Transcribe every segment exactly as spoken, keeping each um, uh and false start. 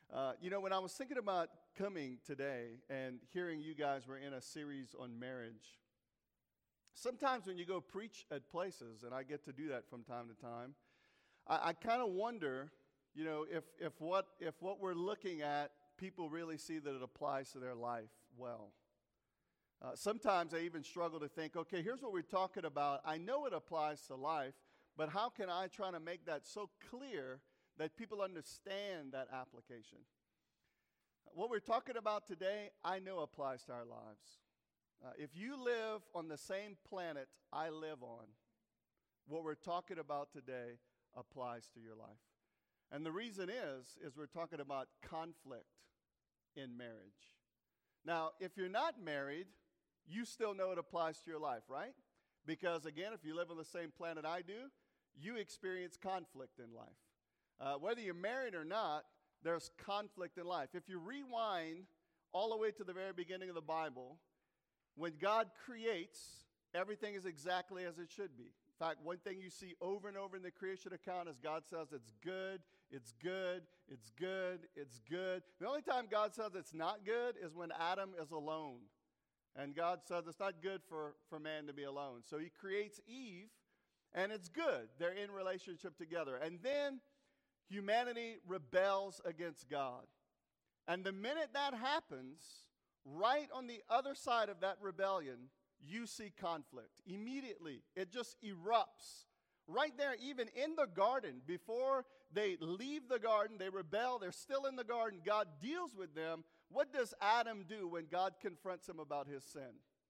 Uh, you know, when I was thinking about coming today and hearing you guys were in a series on marriage, sometimes when you go preach at places, and I get to do that from time to time, I, I kind of wonder, you know, if, if what if what we're looking at, people really see that it applies to their life well. Uh, sometimes I even struggle to think, okay, here's what we're talking about. I know it applies to life, but how can I try to make that so clear that people understand that application? What we're talking about today, I know applies to our lives. Uh, if you live on the same planet I live on, what we're talking about today applies to your life. And the reason is, is we're talking about conflict in marriage. Now, if you're not married, you still know it applies to your life, right? Because again, if you live on the same planet I do, you experience conflict in life. Uh, whether you're married or not, there's conflict in life. If you rewind all the way to the very beginning of the Bible, when God creates, everything is exactly as it should be. In fact, one thing you see over and over in the creation account is God says it's good, it's good, it's good, it's good. The only time God says it's not good is when Adam is alone. And God says it's not good for, for man to be alone. So he creates Eve, and it's good. They're in relationship together. And then humanity rebels against God. And the minute that happens, right on the other side of that rebellion, you see conflict. Immediately, it just erupts. Right there, even in the garden, before they leave the garden, they rebel, they're still in the garden, God deals with them. What does Adam do when God confronts him about his sin?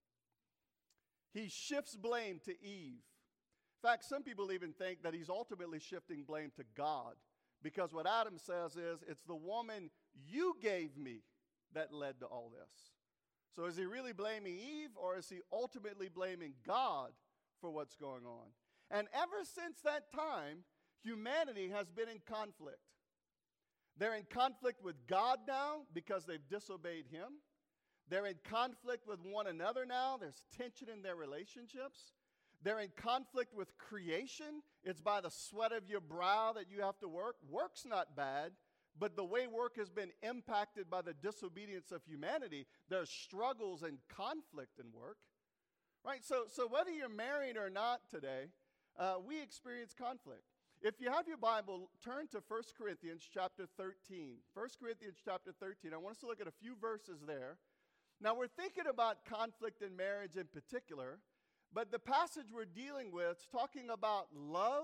He shifts blame to Eve. In fact, some people even think that he's ultimately shifting blame to God, because what Adam says is, it's the woman you gave me that led to all this. So is he really blaming Eve, or is he ultimately blaming God for what's going on? And ever since that time, humanity has been in conflict. They're in conflict with God now because they've disobeyed him. They're in conflict with one another now. There's tension in their relationships. They're in conflict with creation. It's by the sweat of your brow that you have to work. Work's not bad, but the way work has been impacted by the disobedience of humanity, there's struggles and conflict in work. Right? So, so whether you're married or not today, uh, we experience conflict. If you have your Bible, turn to First Corinthians chapter thirteen. First Corinthians chapter thirteen. I want us to look at a few verses there. Now, we're thinking about conflict in marriage in particular, but the passage we're dealing with is talking about love,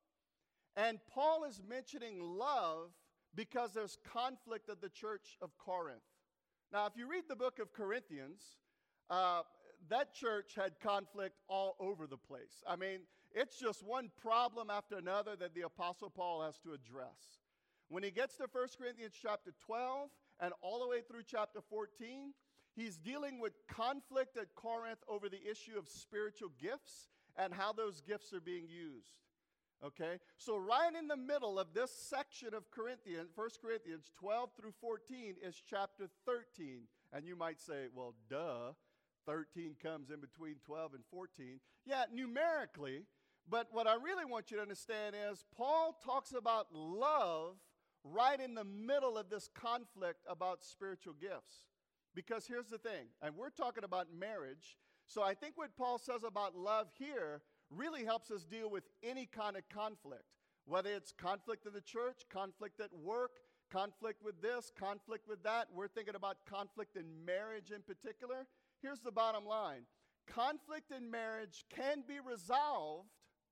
and Paul is mentioning love because there's conflict at the church of Corinth. Now, if you read the book of Corinthians, uh, that church had conflict all over the place. I mean, it's just one problem after another that the Apostle Paul has to address. When he gets to First Corinthians chapter twelve and all the way through chapter fourteen, he's dealing with conflict at Corinth over the issue of spiritual gifts and how those gifts are being used. Okay? So right in the middle of this section of Corinthians, First Corinthians twelve through fourteen is chapter thirteen. And you might say, well, duh, thirteen comes in between twelve and fourteen. Yeah, numerically. But what I really want you to understand is Paul talks about love right in the middle of this conflict about spiritual gifts. Because here's the thing, and we're talking about marriage, so I think what Paul says about love here really helps us deal with any kind of conflict, whether it's conflict in the church, conflict at work, conflict with this, conflict with that. We're thinking about conflict in marriage in particular. Here's the bottom line. Conflict in marriage can be resolved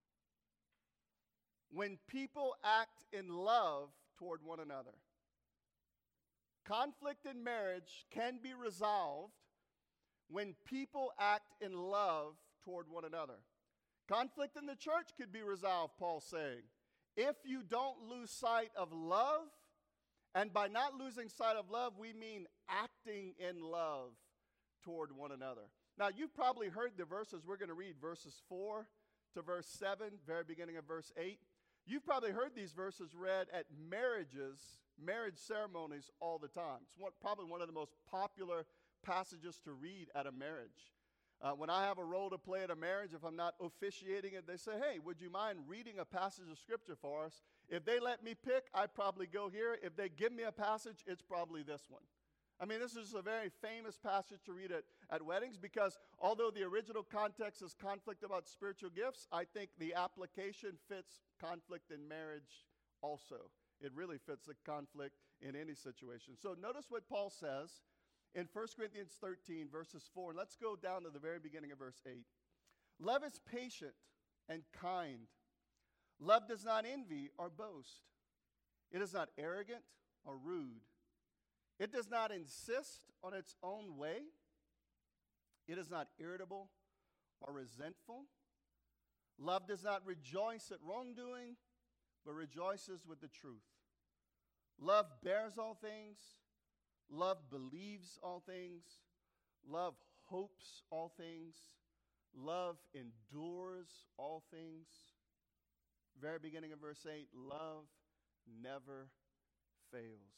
when people act in love toward one another. Conflict in marriage can be resolved when people act in love toward one another. Conflict in the church could be resolved, Paul's saying, if you don't lose sight of love. And by not losing sight of love, we mean acting in love toward one another. Now, you've probably heard the verses. We're going to read verses four to verse seven, very beginning of verse eight. You've probably heard these verses read at marriages, marriage ceremonies all the time. It's one, probably one of the most popular passages to read at a marriage. Uh, when I have a role to play at a marriage, if I'm not officiating it, they say, hey, would you mind reading a passage of Scripture for us? If they let me pick, I'd probably go here. If they give me a passage, it's probably this one. I mean, this is a very famous passage to read at, at weddings because although the original context is conflict about spiritual gifts, I think the application fits conflict in marriage also. It really fits the conflict in any situation. So notice what Paul says in First Corinthians thirteen, verses four. And let's go down to the very beginning of verse eight. Love is patient and kind. Love does not envy or boast. It is not arrogant or rude. It does not insist on its own way. It is not irritable or resentful. Love does not rejoice at wrongdoing, but rejoices with the truth. Love bears all things. Love believes all things. Love hopes all things. Love endures all things. Very beginning of verse eight, love never fails.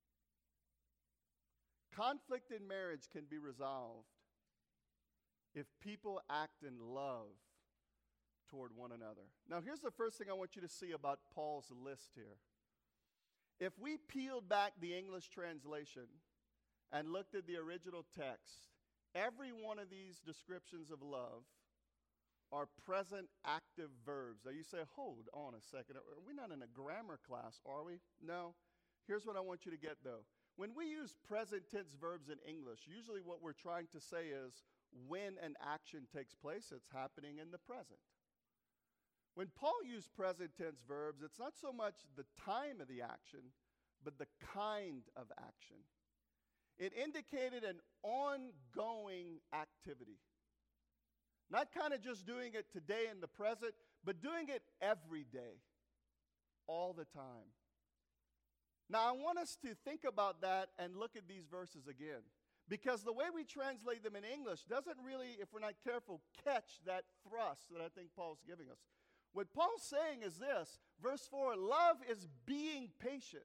Conflict in marriage can be resolved if people act in love toward one another. Now, here's the first thing I want you to see about Paul's list here. If we peeled back the English translation and looked at the original text, every one of these descriptions of love are present active verbs. Now you say, hold on a second. Are we not in a grammar class, are we? No. Here's what I want you to get, though. When we use present tense verbs in English, usually what we're trying to say is when an action takes place, it's happening in the present. When Paul used present tense verbs, it's not so much the time of the action, but the kind of action. It indicated an ongoing activity. Not kind of just doing it today in the present, but doing it every day, all the time. Now, I want us to think about that and look at these verses again. Because the way we translate them in English doesn't really, if we're not careful, catch that thrust that I think Paul's giving us. What Paul's saying is this, verse four, love is being patient.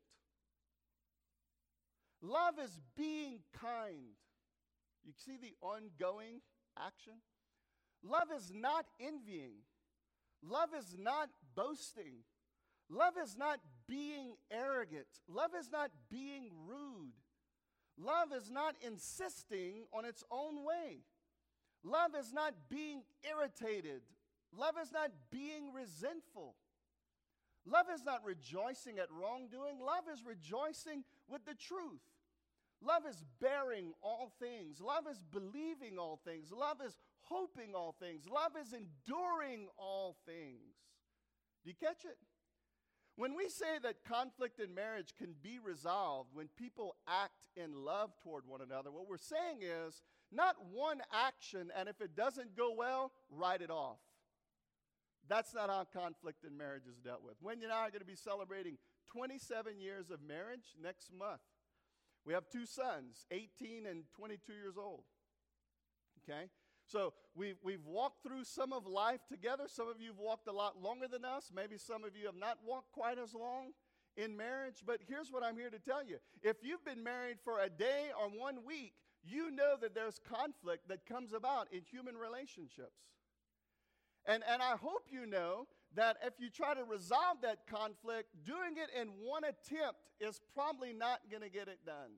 Love is being kind. You see the ongoing action? Love is not envying. Love is not boasting. Love is not being arrogant. Love is not being rude. Love is not insisting on its own way. Love is not being irritated. Love is not being resentful. Love is not rejoicing at wrongdoing. Love is rejoicing with the truth. Love is bearing all things. Love is believing all things. Love is hoping all things. Love is enduring all things. Do you catch it? When we say that conflict in marriage can be resolved when people act in love toward one another, what we're saying is not one action, and if it doesn't go well, write it off. That's not how conflict in marriage is dealt with. Wendy and I are going to be celebrating twenty-seven years of marriage next month. We have two sons, eighteen and twenty-two years old. Okay? So we've, we've walked through some of life together. Some of you have walked a lot longer than us. Maybe some of you have not walked quite as long in marriage. But here's what I'm here to tell you. If you've been married for a day or one week, you know that there's conflict that comes about in human relationships. And, and I hope you know that if you try to resolve that conflict, doing it in one attempt is probably not going to get it done.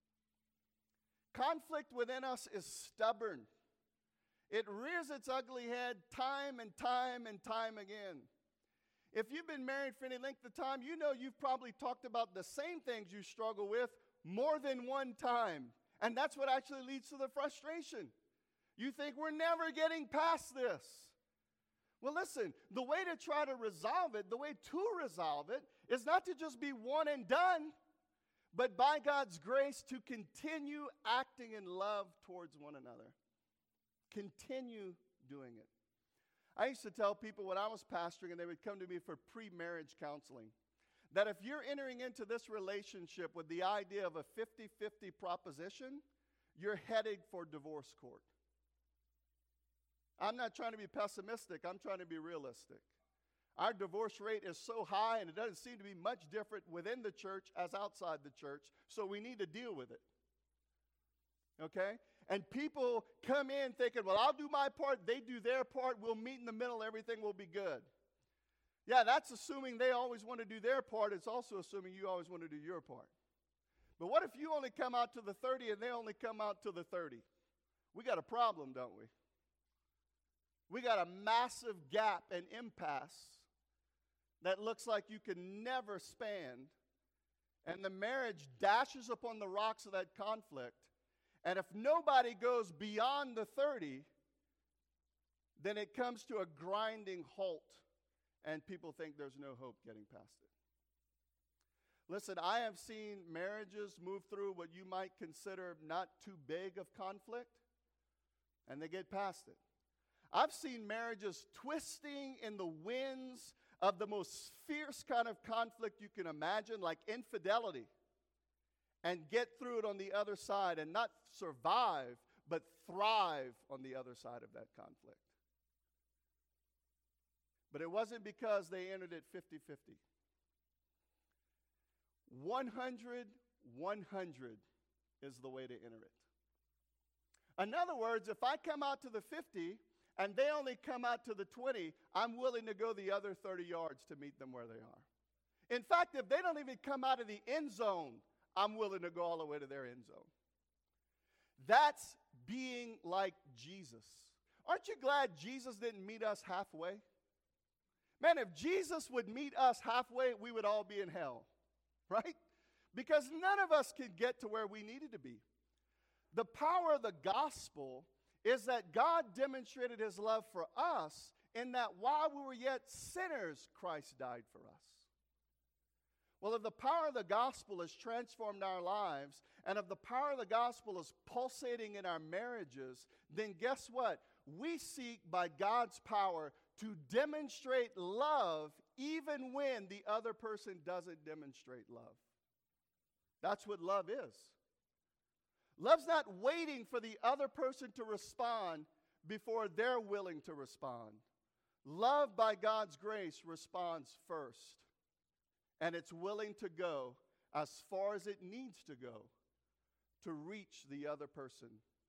Conflict within us is stubborn. It rears its ugly head time and time and time again. If you've been married for any length of time, you know you've probably talked about the same things you struggle with more than one time. And that's what actually leads to the frustration. You think, we're never getting past this. Well, listen, the way to try to resolve it, the way to resolve it, is not to just be one and done, but by God's grace to continue acting in love towards one another. Continue doing it. I used to tell people when I was pastoring, and they would come to me for pre-marriage counseling, that if you're entering into this relationship with the idea of a fifty-fifty proposition, you're headed for divorce court. I'm not trying to be pessimistic. I'm trying to be realistic. Our divorce rate is so high, and it doesn't seem to be much different within the church as outside the church, so we need to deal with it. Okay? And people come in thinking, well, I'll do my part, they do their part, we'll meet in the middle, everything will be good. Yeah, that's assuming they always want to do their part. It's also assuming you always want to do your part. But what if you only come out to the thirty and they only come out to the thirty? We got a problem, don't we? We got a massive gap and impasse that looks like you can never span. And the marriage dashes upon the rocks of that conflict. And if nobody goes beyond the thirty, then it comes to a grinding halt. And people think there's no hope getting past it. Listen, I have seen marriages move through what you might consider not too big of conflict, and they get past it. I've seen marriages twisting in the winds of the most fierce kind of conflict you can imagine, like infidelity, and get through it on the other side and not survive, but thrive on the other side of that conflict. But it wasn't because they entered it fifty-fifty. one hundred, one hundred is the way to enter it. In other words, if I come out to the fifty and they only come out to the twenty, I'm willing to go the other thirty yards to meet them where they are. In fact, if they don't even come out of the end zone, I'm willing to go all the way to their end zone. That's being like Jesus. Aren't you glad Jesus didn't meet us halfway? Man, if Jesus would meet us halfway, we would all be in hell, right? Because none of us could get to where we needed to be. The power of the gospel is that God demonstrated his love for us in that while we were yet sinners, Christ died for us. Well, if the power of the gospel has transformed our lives, and if the power of the gospel is pulsating in our marriages, then guess what? We seek by God's power to demonstrate love even when the other person doesn't demonstrate love. That's what love is. Love's not waiting for the other person to respond before they're willing to respond. Love, by God's grace, responds first. And it's willing to go as far as it needs to go to reach the other person.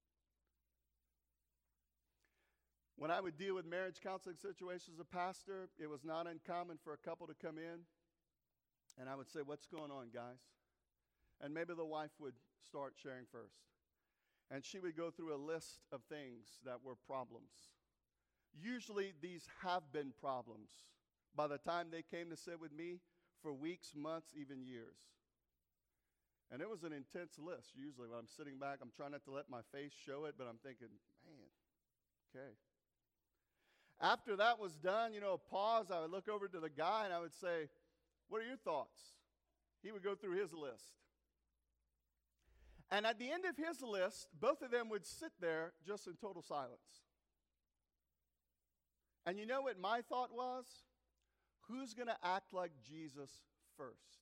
When I would deal with marriage counseling situations as a pastor, it was not uncommon for a couple to come in, and I would say, "What's going on, guys?" And maybe the wife would start sharing first. And she would go through a list of things that were problems. Usually these have been problems by the time they came to sit with me for weeks, months, even years. And it was an intense list. Usually when I'm sitting back, I'm trying not to let my face show it, but I'm thinking, man, okay. After that was done, you know, pause, I would look over to the guy and I would say, "What are your thoughts?" He would go through his list. And at the end of his list, both of them would sit there just in total silence. And you know what my thought was? Who's going to act like Jesus first?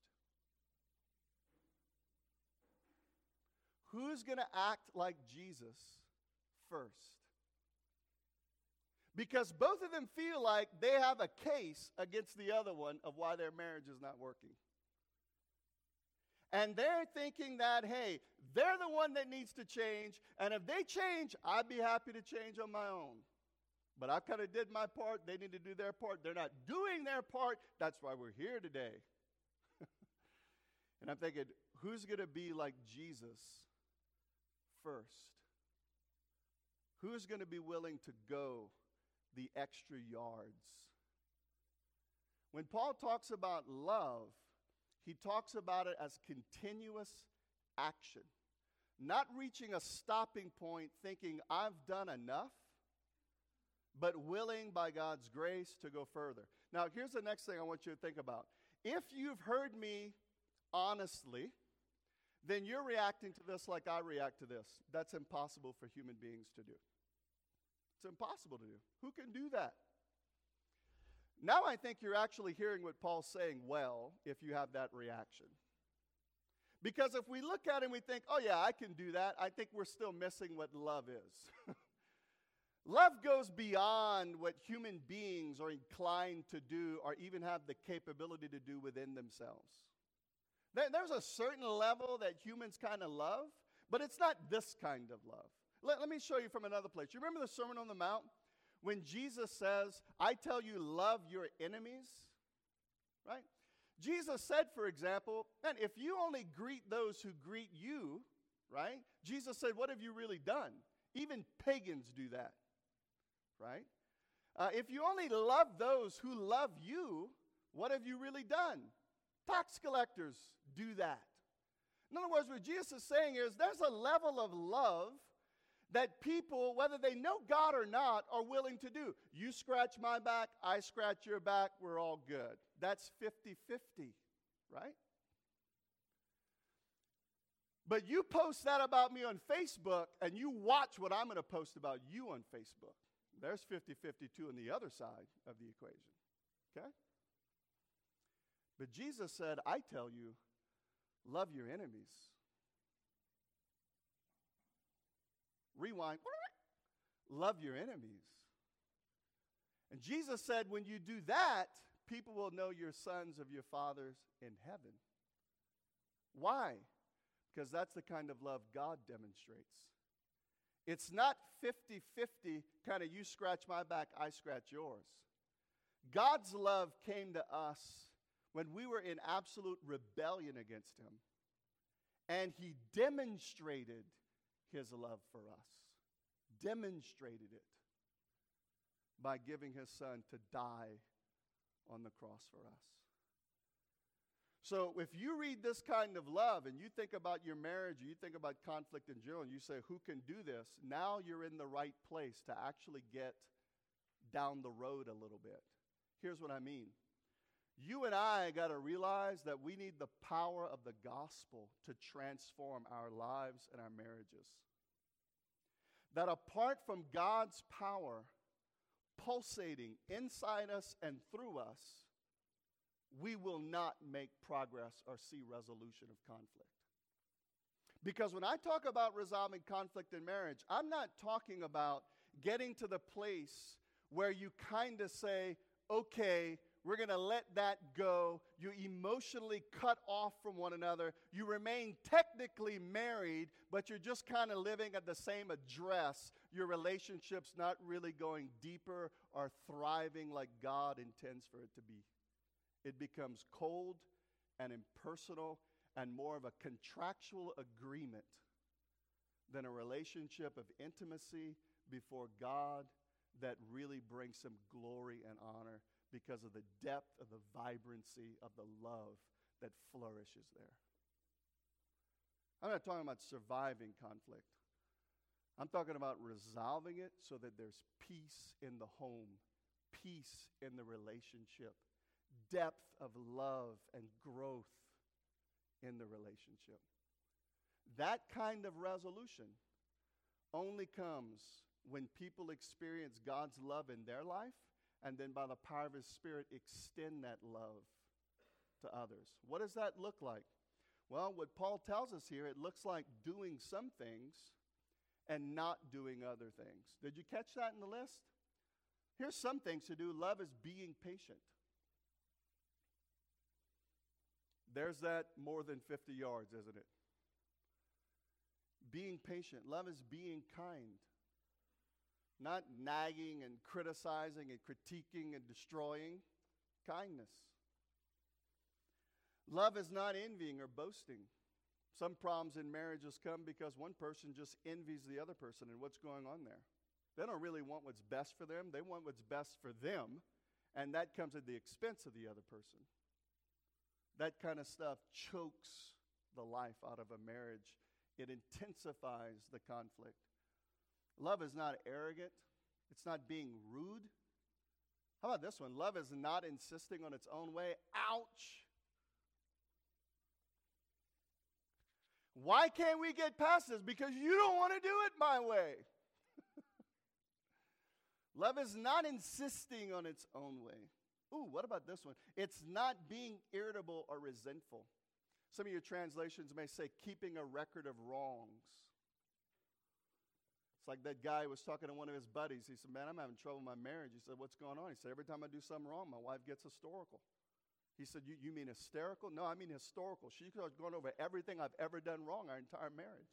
Who's going to act like Jesus first? Because both of them feel like they have a case against the other one of why their marriage is not working. And they're thinking that, hey, they're the one that needs to change, and if they change, I'd be happy to change on my own. But I kind of did my part. They need to do their part. They're not doing their part. That's why we're here today. And I'm thinking, who's going to be like Jesus first? Who's going to be willing to go the extra yards? When Paul talks about love, he talks about it as continuous action. Not reaching a stopping point thinking, I've done enough, but willing by God's grace to go further. Now, here's the next thing I want you to think about. If you've heard me honestly, then you're reacting to this like I react to this. That's impossible for human beings to do. It's impossible to do. Who can do that? Now I think you're actually hearing what Paul's saying well if you have that reaction. Because if we look at it and we think, oh yeah, I can do that, I think we're still missing what love is. Love goes beyond what human beings are inclined to do or even have the capability to do within themselves. There, there's a certain level that humans kind of love, but it's not this kind of love. Let, let me show you from another place. You remember the Sermon on the Mount? When Jesus says, I tell you, love your enemies. right? Jesus said, for example, man, if you only greet those who greet you, right? Jesus said, what have you really done? Even pagans do that, right? Uh, if you only love those who love you, what have you really done? Tax collectors do that. In other words, what Jesus is saying is there's a level of love that people, whether they know God or not, are willing to do. You scratch my back, I scratch your back, we're all good. That's fifty-fifty, right? But you post that about me on Facebook, and you watch what I'm going to post about you on Facebook. There's fifty-fifty too on the other side of the equation, okay? But Jesus said, I tell you, love your enemies. Rewind. Love your enemies. And Jesus said, when you do that, people will know you're sons of your fathers in heaven. Why? Because that's the kind of love God demonstrates. It's not fifty-fifty, kind of you scratch my back, I scratch yours. God's love came to us when we were in absolute rebellion against him. And he demonstrated his love for us. Demonstrated it by giving his son to die on the cross for us. So if you read this kind of love and you think about your marriage, or you think about conflict in general, and you say, who can do this? Now you're in the right place to actually get down the road a little bit. Here's what I mean. You and I got to realize that we need the power of the gospel to transform our lives and our marriages. That apart from God's power pulsating inside us and through us, we will not make progress or see resolution of conflict. Because when I talk about resolving conflict in marriage, I'm not talking about getting to the place where you kind of say, okay, we're going to let that go. You emotionally cut off from one another. You remain technically married, but you're just kind of living at the same address. Your relationship's not really going deeper or thriving like God intends for it to be. It becomes cold and impersonal and more of a contractual agreement than a relationship of intimacy before God that really brings some glory and honor because of the depth of the vibrancy of the love that flourishes there. I'm not talking about surviving conflict. I'm talking about resolving it so that there's peace in the home, peace in the relationship, depth of love and growth in the relationship. That kind of resolution only comes when people experience God's love in their life and then by the power of his Spirit extend that love to others. What does that look like? Well, what Paul tells us here, it looks like doing some things and not doing other things. Did you catch that in the list? Here's some things to do. Love is being patient. There's that more than fifty yards, isn't it? Being patient. Love is being kind. Not nagging and criticizing and critiquing and destroying. Kindness. Love is not envying or boasting. Some problems in marriages come because one person just envies the other person and what's going on there. They don't really want what's best for them. They want what's best for them, and that comes at the expense of the other person. That kind of stuff chokes the life out of a marriage. It intensifies the conflict. Love is not arrogant. It's not being rude. How about this one? Love is not insisting on its own way. Ouch! Why can't we get past this? Because you don't want to do it my way. Love is not insisting on its own way. Ooh, what about this one? It's not being irritable or resentful. Some of your translations may say keeping a record of wrongs. It's like that guy was talking to one of his buddies. He said, man, I'm having trouble in my marriage. He said, what's going on? He said, every time I do something wrong, my wife gets historical. He said, you, you mean hysterical? No, I mean historical. She's going over everything I've ever done wrong our entire marriage.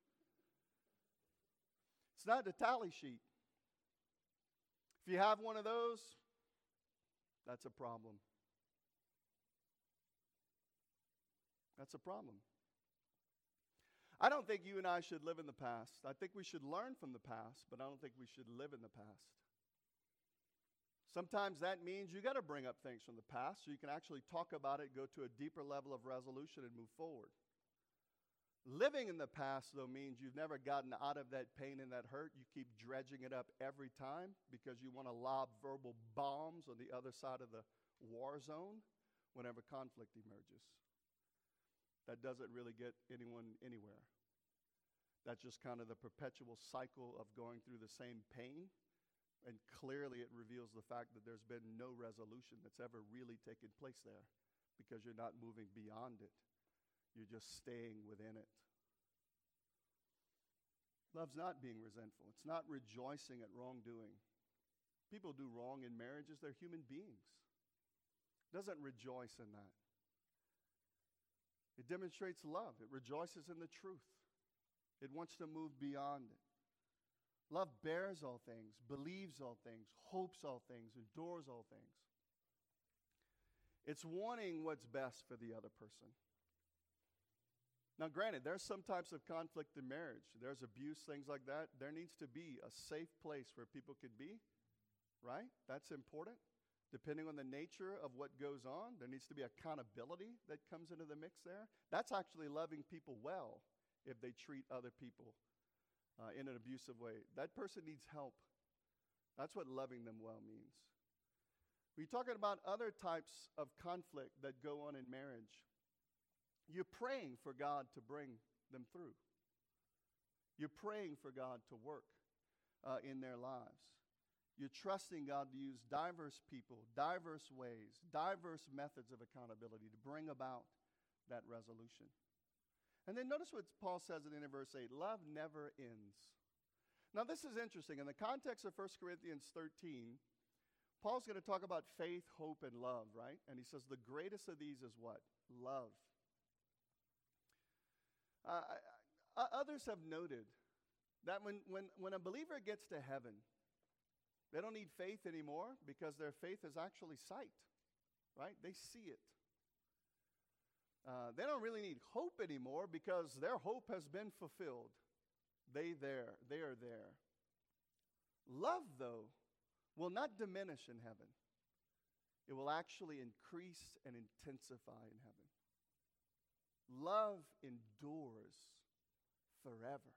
It's not a tally sheet. If you have one of those, that's a problem. That's a problem. I don't think you and I should live in the past. I think we should learn from the past, but I don't think we should live in the past. Sometimes that means you got to bring up things from the past so you can actually talk about it, go to a deeper level of resolution, and move forward. Living in the past, though, means you've never gotten out of that pain and that hurt. You keep dredging it up every time because you want to lob verbal bombs on the other side of the war zone whenever conflict emerges. That doesn't really get anyone anywhere. That's just kind of the perpetual cycle of going through the same pain. And clearly it reveals the fact that there's been no resolution that's ever really taken place there because you're not moving beyond it. You're just staying within it. Love's not being resentful. It's not rejoicing at wrongdoing. People do wrong in marriages. They're human beings. It doesn't rejoice in that. It demonstrates love. It rejoices in the truth. It wants to move beyond it. Love bears all things, believes all things, hopes all things, endures all things. It's wanting what's best for the other person. Now, granted, there's some types of conflict in marriage. There's abuse, things like that. There needs to be a safe place where people can be, right? That's important. Depending on the nature of what goes on, there needs to be accountability that comes into the mix there. That's actually loving people well if they treat other people uh, in an abusive way. That person needs help. That's what loving them well means. We're talking about other types of conflict that go on in marriage. You're praying for God to bring them through. You're praying for God to work uh, in their lives. You're trusting God to use diverse people, diverse ways, diverse methods of accountability to bring about that resolution. And then notice what Paul says in verse eight, love never ends. Now this is interesting. In the context of First Corinthians thirteen, Paul's going to talk about faith, hope, and love, right? And he says the greatest of these is what? Love. Uh, I, I, others have noted that when, when, when a believer gets to heaven, they don't need faith anymore because their faith is actually sight, right? They see it. Uh, they don't really need hope anymore because their hope has been fulfilled. They there, they are there. Love, though, will not diminish in heaven. It will actually increase and intensify in heaven. Love endures forever.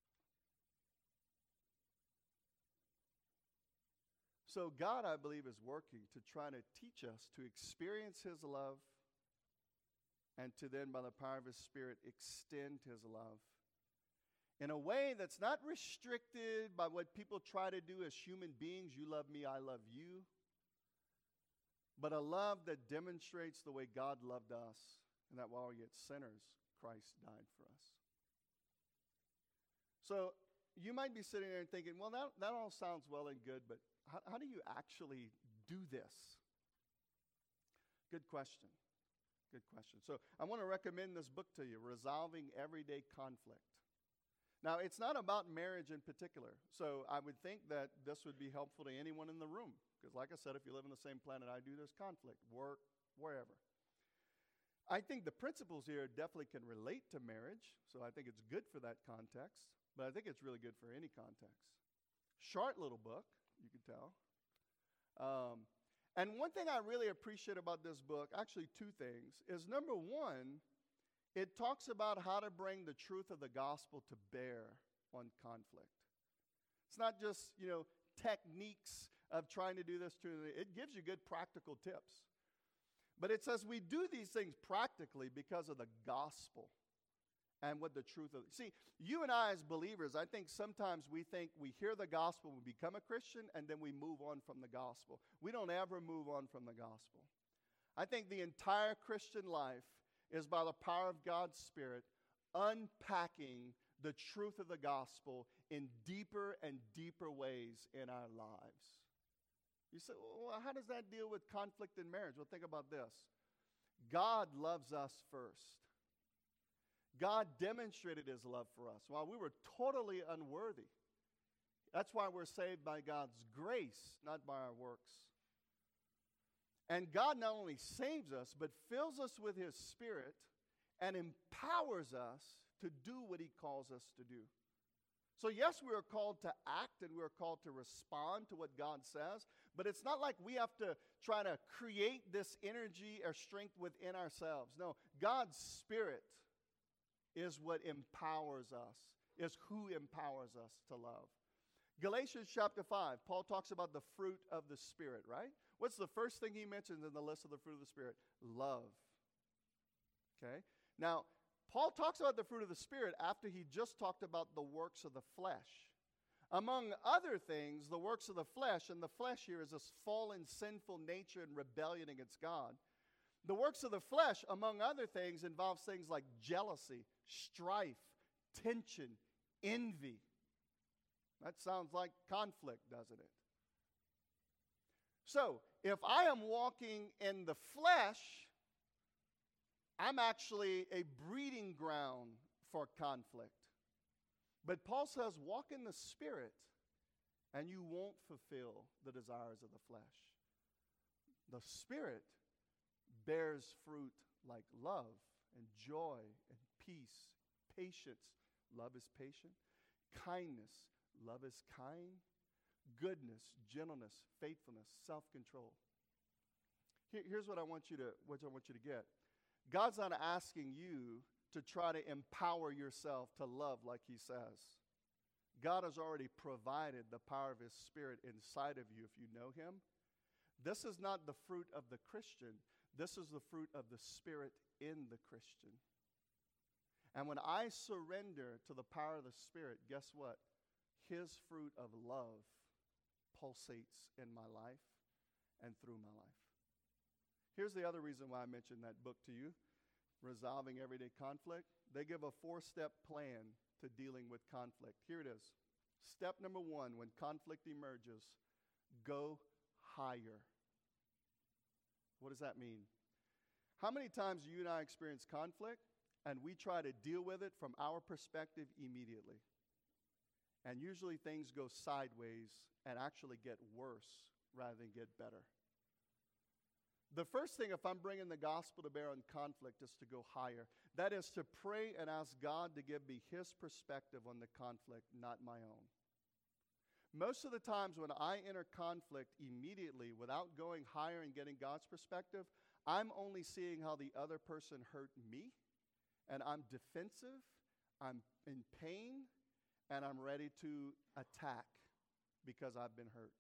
So God, I believe, is working to try to teach us to experience His love and to then, by the power of His Spirit, extend His love in a way that's not restricted by what people try to do as human beings. You love me, I love you. But a love that demonstrates the way God loved us, and that while we yet sinners, Christ died for us. So you might be sitting there and thinking, well, that, that all sounds well and good, but how, how do you actually do this? Good question. Good question. So I want to recommend this book to you, Resolving Everyday Conflict. Now, it's not about marriage in particular. So I would think that this would be helpful to anyone in the room. Because like I said, if you live on the same planet I do, there's conflict, work, wherever. I think the principles here definitely can relate to marriage. So I think it's good for that context. But I think it's really good for any context. Short little book, you can tell. Um, and one thing I really appreciate about this book, actually two things, is number one, it talks about how to bring the truth of the gospel to bear on conflict. It's not just, you know, techniques of trying to do this. To, it gives you good practical tips. But it says we do these things practically because of the gospel and what the truth of. See, you and I as believers, I think sometimes we think we hear the gospel, we become a Christian, and then we move on from the gospel. We don't ever move on from the gospel. I think the entire Christian life is by the power of God's Spirit unpacking the truth of the gospel in deeper and deeper ways in our lives. You say, well, how does that deal with conflict in marriage? Well, think about this. God loves us first. God demonstrated His love for us while we were totally unworthy. That's why we're saved by God's grace, not by our works. And God not only saves us, but fills us with His Spirit and empowers us to do what he calls us to do. So yes, we are called to act and we are called to respond to what God says, but it's not like we have to try to create this energy or strength within ourselves. No, God's Spirit is what empowers us, is who empowers us to love. Galatians chapter five, Paul talks about the fruit of the Spirit, right? What's the first thing he mentions in the list of the fruit of the Spirit? Love. Okay? Now, Paul talks about the fruit of the Spirit after he just talked about the works of the flesh. Among other things, the works of the flesh, and the flesh here is this fallen, sinful nature and rebellion against God. The works of the flesh, among other things, involves things like jealousy, strife, tension, envy. That sounds like conflict, doesn't it? So, if I am walking in the flesh, I'm actually a breeding ground for conflict. But Paul says, walk in the Spirit, and you won't fulfill the desires of the flesh. The Spirit bears fruit like love and joy and peace, patience. Love is patient. Kindness. Love is kind. Goodness, gentleness, faithfulness, self-control. Here, here's what I want you to, what I want you to get. God's not asking you to try to empower yourself to love like he says. God has already provided the power of his Spirit inside of you if you know him. This is not the fruit of the Christian. This is the fruit of the Spirit in the Christian. And when I surrender to the power of the Spirit, guess what? His fruit of love pulsates in my life and through my life. Here's the other reason why I mentioned that book to you, Resolving Everyday Conflict. They give a four-step plan to dealing with conflict. Here it is. Step number one, when conflict emerges, go higher. What does that mean? How many times do you and I experience conflict and we try to deal with it from our perspective immediately? And usually things go sideways and actually get worse rather than get better. The first thing, if I'm bringing the gospel to bear on conflict, is to go higher. That is to pray and ask God to give me his perspective on the conflict, not my own. Most of the times when I enter conflict immediately without going higher and getting God's perspective, I'm only seeing how the other person hurt me, and I'm defensive, I'm in pain, and I'm ready to attack because I've been hurt.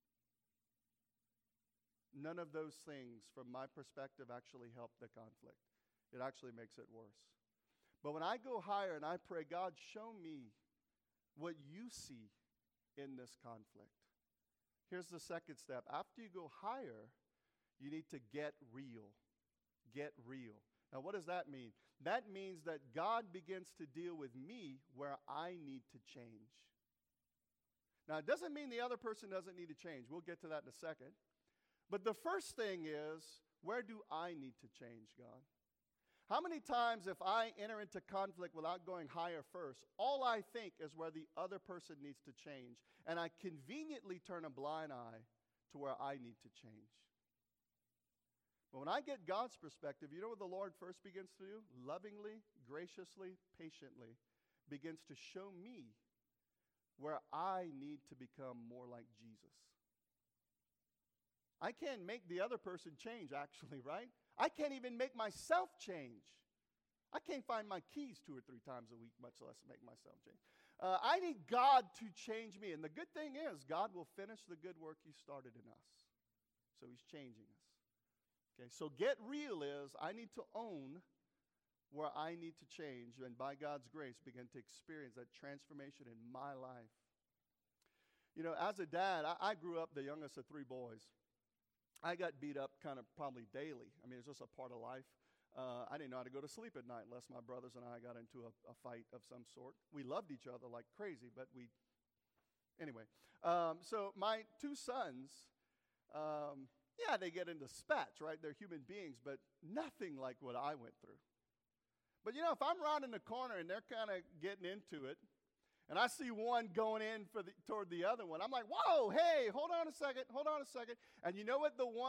None of those things, from my perspective, actually help the conflict. It actually makes it worse. But when I go higher and I pray, God, show me what you see in this conflict. Here's the second step. After you go higher, you need to get real. Get real. Now, what does that mean? That means that God begins to deal with me where I need to change. Now, it doesn't mean the other person doesn't need to change. We'll get to that in a second. But the first thing is, where do I need to change, God? How many times if I enter into conflict without going higher first, all I think is where the other person needs to change, and I conveniently turn a blind eye to where I need to change. But when I get God's perspective, you know what the Lord first begins to do? Lovingly, graciously, patiently begins to show me where I need to become more like Jesus. I can't make the other person change, actually, right? I can't even make myself change. I can't find my keys two or three times a week, much less make myself change. Uh, I need God to change me. And the good thing is, God will finish the good work he started in us. So he's changing us. Okay, so get real is, I need to own where I need to change, and by God's grace, begin to experience that transformation in my life. You know, as a dad, I, I grew up the youngest of three boys. I got beat up kind of probably daily. I mean, it's just a part of life. Uh, I didn't know how to go to sleep at night unless my brothers and I got into a, a fight of some sort. We loved each other like crazy, but we, anyway. Um, so my two sons, um, yeah, they get into spats, right? They're human beings, but nothing like what I went through. But, you know, if I'm rounding the corner and they're kind of getting into it, and I see one going in for the, toward the other one, I'm like, whoa, hey, hold on a second, hold on a second. And you know what the one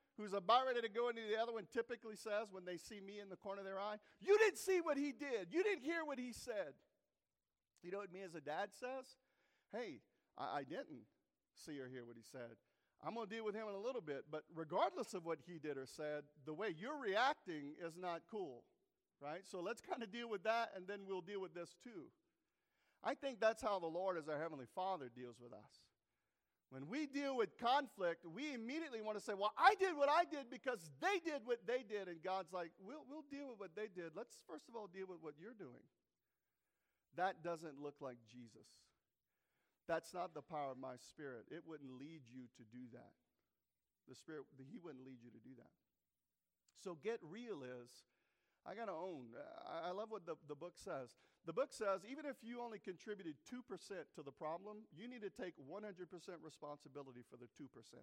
who's about ready to go into the other one typically says when they see me in the corner of their eye, you didn't see what he did. You didn't hear what he said. You know what me as a dad says? Hey, I, I didn't see or hear what he said. I'm going to deal with him in a little bit, but regardless of what he did or said, the way you're reacting is not cool, right? So let's kind of deal with that, and then we'll deal with this too. I think that's how the Lord, as our Heavenly Father, deals with us. When we deal with conflict, we immediately want to say, well, I did what I did because they did what they did. And God's like, we'll, we'll deal with what they did. Let's first of all deal with what you're doing. That doesn't look like Jesus. That's not the power of my Spirit. It wouldn't lead you to do that. The Spirit, He wouldn't lead you to do that. So get real is, I got to own. I, I love what the, the book says. The book says, even if you only contributed two percent to the problem, you need to take one hundred percent responsibility for the two percent.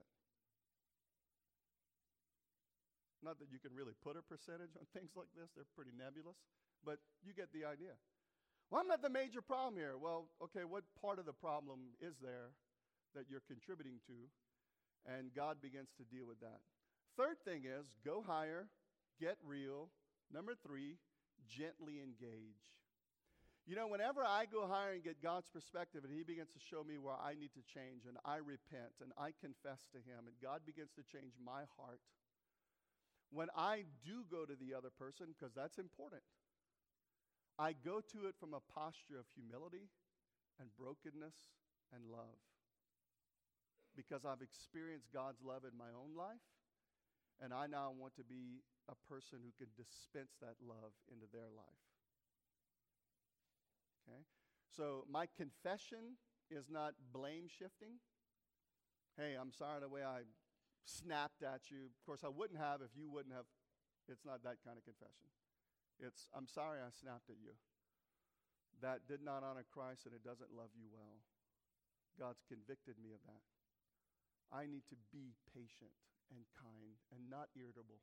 Not that you can really put a percentage on things like this. They're pretty nebulous. But you get the idea. Well, I'm not the major problem here. Well, okay, what part of the problem is there that you're contributing to? And God begins to deal with that. Third thing is, go higher, get real. Number three, gently engage. You know, whenever I go higher and get God's perspective and He begins to show me where I need to change and I repent and I confess to Him and God begins to change my heart, when I do go to the other person, because that's important, I go to it from a posture of humility and brokenness and love. Because I've experienced God's love in my own life, and I now want to be a person who can dispense that love into their life. Okay? So my confession is not blame shifting. Hey, I'm sorry the way I snapped at you. Of course, I wouldn't have if you wouldn't have. It's not that kind of confession. It's, I'm sorry I snapped at you. That did not honor Christ and it doesn't love you well. God's convicted me of that. I need to be patient and kind and not irritable.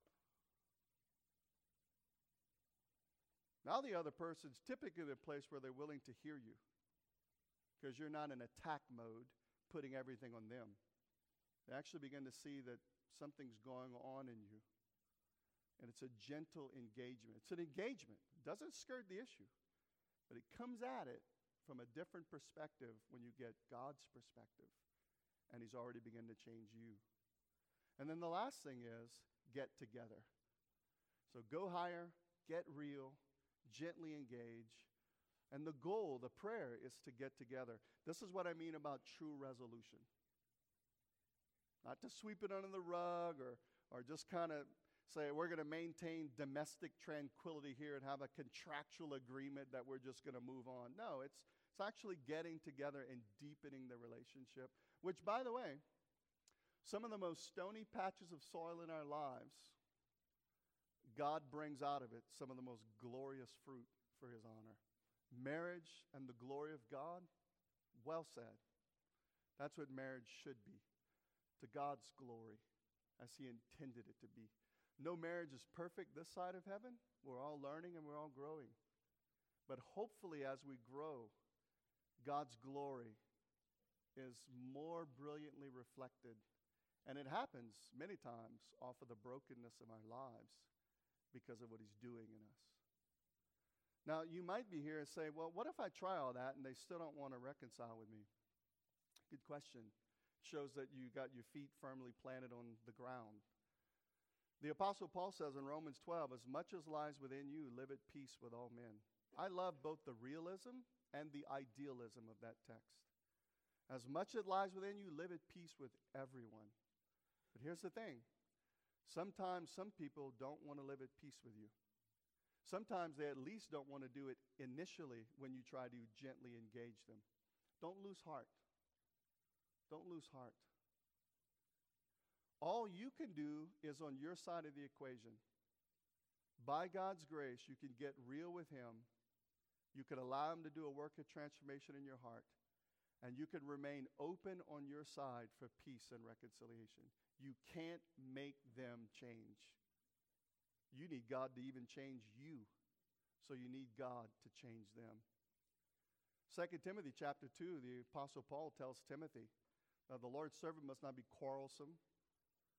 Now the other person's typically in a place where they're willing to hear you because you're not in attack mode putting everything on them. They actually begin to see that something's going on in you. And it's a gentle engagement. It's an engagement. It doesn't skirt the issue, but it comes at it from a different perspective when you get God's perspective. And He's already begun to change you. And then the last thing is get together. So go higher, get real, gently engage. And the goal, the prayer, is to get together. This is what I mean about true resolution. Not to sweep it under the rug or, or just kind of say we're going to maintain domestic tranquility here and have a contractual agreement that we're just going to move on. No, it's, it's actually getting together and deepening the relationship, which, by the way, some of the most stony patches of soil in our lives, God brings out of it some of the most glorious fruit for His honor. Marriage and the glory of God, well said. That's what marriage should be, to God's glory, as He intended it to be. No marriage is perfect this side of heaven. We're all learning and we're all growing. But hopefully as we grow, God's glory is more brilliantly reflected. And it happens many times off of the brokenness of our lives because of what He's doing in us. Now, you might be here and say, well, what if I try all that and they still don't want to reconcile with me? Good question. Shows that you got your feet firmly planted on the ground. The Apostle Paul says in Romans twelve, as much as lies within you, live at peace with all men. I love both the realism and the idealism of that text. As much as lies within you, live at peace with everyone. But here's the thing. Sometimes some people don't want to live at peace with you. Sometimes they at least don't want to do it initially when you try to gently engage them. Don't lose heart. Don't lose heart. All you can do is on your side of the equation. By God's grace, you can get real with Him. You can allow Him to do a work of transformation in your heart. And you can remain open on your side for peace and reconciliation. You can't make them change. You need God to even change you. So you need God to change them. Second Timothy chapter two, the Apostle Paul tells Timothy, uh, the Lord's servant must not be quarrelsome,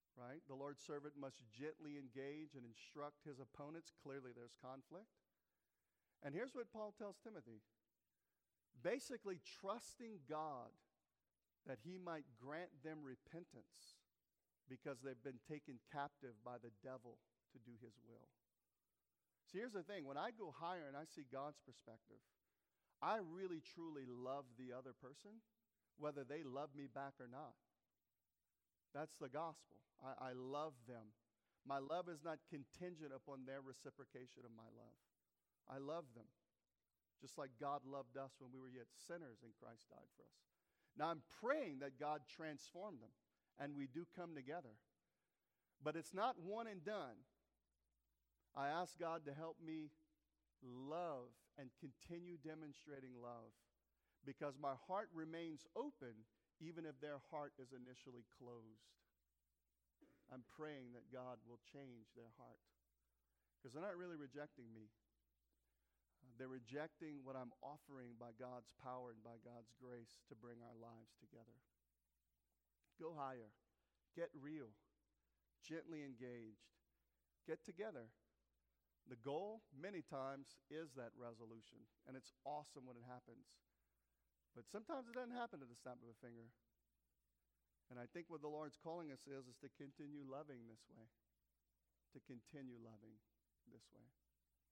right? The Lord's servant must gently engage and instruct his opponents. Clearly, there's conflict. And here's what Paul tells Timothy. Basically, trusting God that he might grant them repentance because they've been taken captive by the devil to do his will. See, here's the thing. When I go higher and I see God's perspective, I really, truly love the other person, whether they love me back or not. That's the gospel. I, I love them. My love is not contingent upon their reciprocation of my love. I love them, just like God loved us when we were yet sinners and Christ died for us. Now, I'm praying that God transform them, and we do come together. But it's not one and done. I ask God to help me love and continue demonstrating love because my heart remains open even if their heart is initially closed. I'm praying that God will change their heart because they're not really rejecting me. Uh, they're rejecting what I'm offering by God's power and by God's grace to bring our lives together. Go higher. Get real. Gently engaged. Get together. The goal, many times, is that resolution. And it's awesome when it happens. But sometimes it doesn't happen at the snap of a finger. And I think what the Lord's calling us is, is to continue loving this way. To continue loving this way.